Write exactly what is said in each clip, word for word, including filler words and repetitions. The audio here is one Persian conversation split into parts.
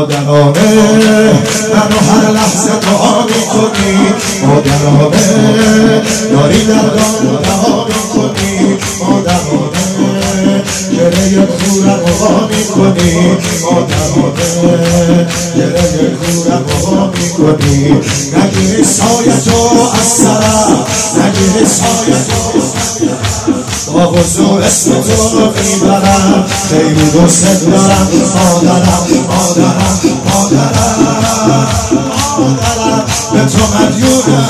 مادرانه منو هر لحظه دعا میکنی، مادرانه داری دردامو رها میکنی، مادرانه گره کورم رها میکنی، مادرانه گره کورم رها میکنی. نگیری سایه تو از سرم، نگیری سایه تو با حضور اسم تو رو میبرم، خیلی دوست دارم مادرم مادرم مادرم مادرم، به تو مدیونم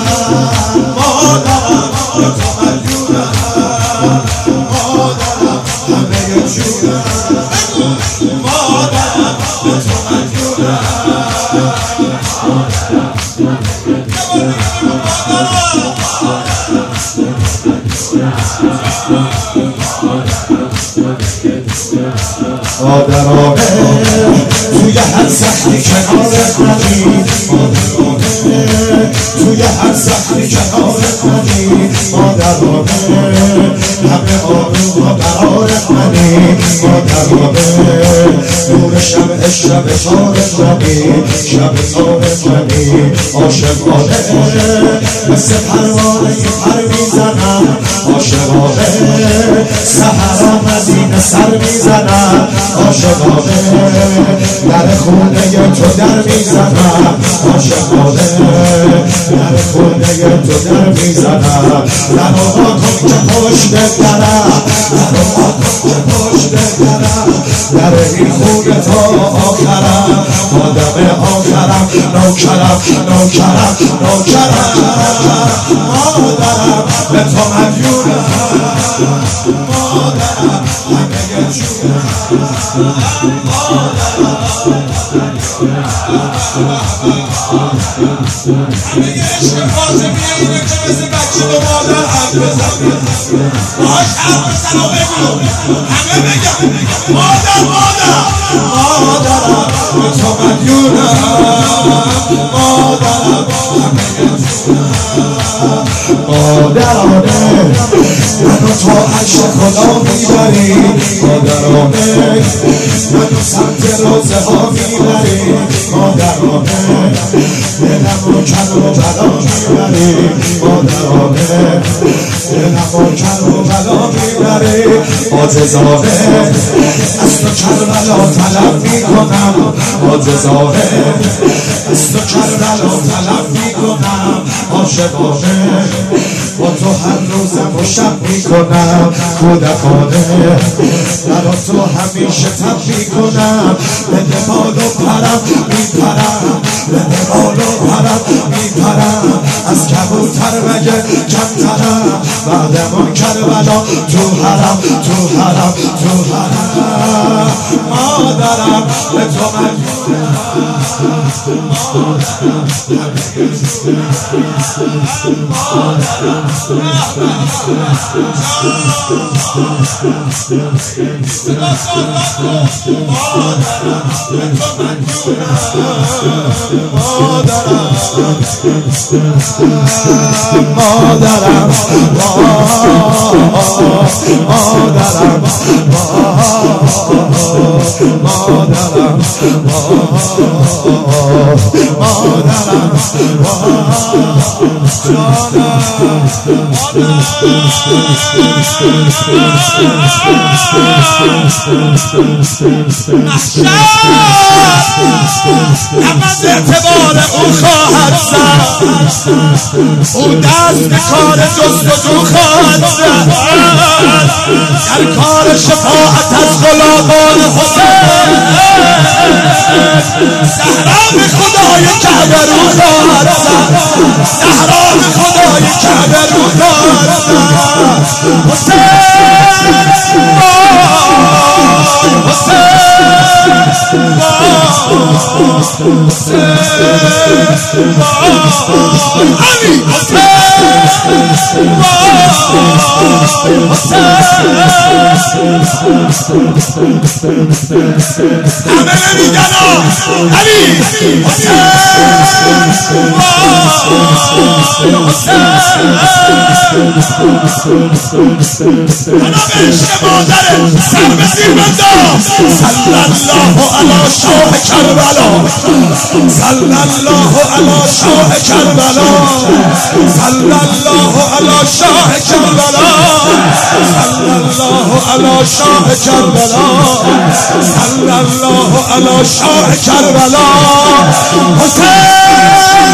مادرم، به تو مدیونم مادرم، همه جونم مادرم، به تو مدیونم مادرانه توی هر سختی کنارت منی، مادرانه توی هر سختی کنارت منی، مادرانه همه آروم و قرارت منی، مادرانه نور شب شب تارت منی، شب تارت منی، عاشقانه مثل پروانه پر میزنم، عاشقانه سحر مدینه سر میزنم، عاشقانه در خونه تو در میزنم، عاشقانه در خونه تو در میزنم. در آقا کن که پشت درم، در آقا کن که پشت درم، در این خونه تا آخرم، آدم آخرم، نوکرم نوکرم نوکرم مادرم، به تو مدیونم مادرم، همه جونم مادرم، همه عشق فاطمیه اینه که مثل بچه با مادر حرف بزنه، باهاش حرف بزن و بگو، همه بگم مادر مادر مادرم، به تو مدیونم مادرم، همه جونم مادرانه منو تا عرش خدا میبری، مادرانه منو سمت روزه ها میبری، مادرانه دلم رو کر و بلا میبری، مادرانه دلم رو کر و بلا میبری، عاجزانه از تو کربلا طلب میکنم، عاجزانه از تو کربلا طلب میکنم، عاشقانه با تو هر روزم و شب میکنم، کودکانه برا تو همیشه تب میکنم، به بال و پرم میپرم، به بال و پرم میپرم، از کبوتر مگه کمترم، بعد ما کربلا تو حرم تو حرم تو حرم مادرم، به تو مدیونم مادرم، مادرم مادرم مادرم مادرم نمز اعتبار او خواهد زد، او دست به کار جستجو خواهد زد، در کار شفاعت از غلامان حسین، زهرا به خدای کعبه رو خواهد زد، زهرا به خدای کعبه رو خواهد زد، حسین علی همه نمیگن علی حسین مادره سر به زیر بندا صلی الله علی شاه کربلا صلی الله علی شاه کربلا صلی الله علی شاه کربلا صلی الله علی شاه کربلا صلی الله علی شاه کربلا حسین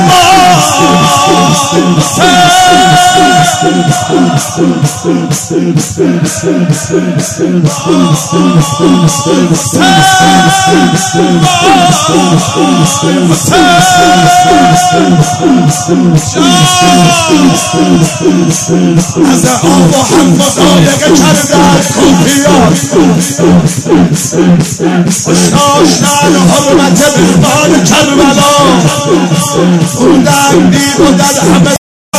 از آب و هم مضایقه کردن کوفیان داشتن حرمت مهمان کربلا بودن دید و در همه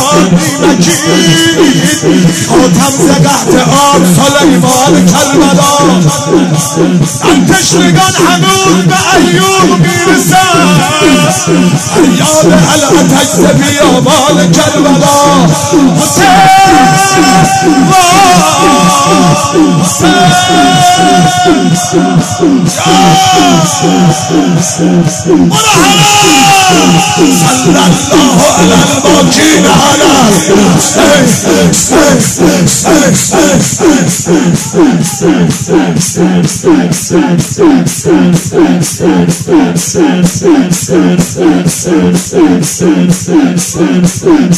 خاتم زقهت آب سلیمان کربلا آن تشنگان هنوز به ایوب میرسن فریاد الاتش ز بیابان کربلا حسین صلی الله علی الباقین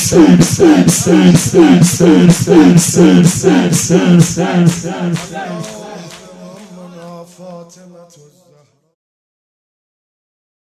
على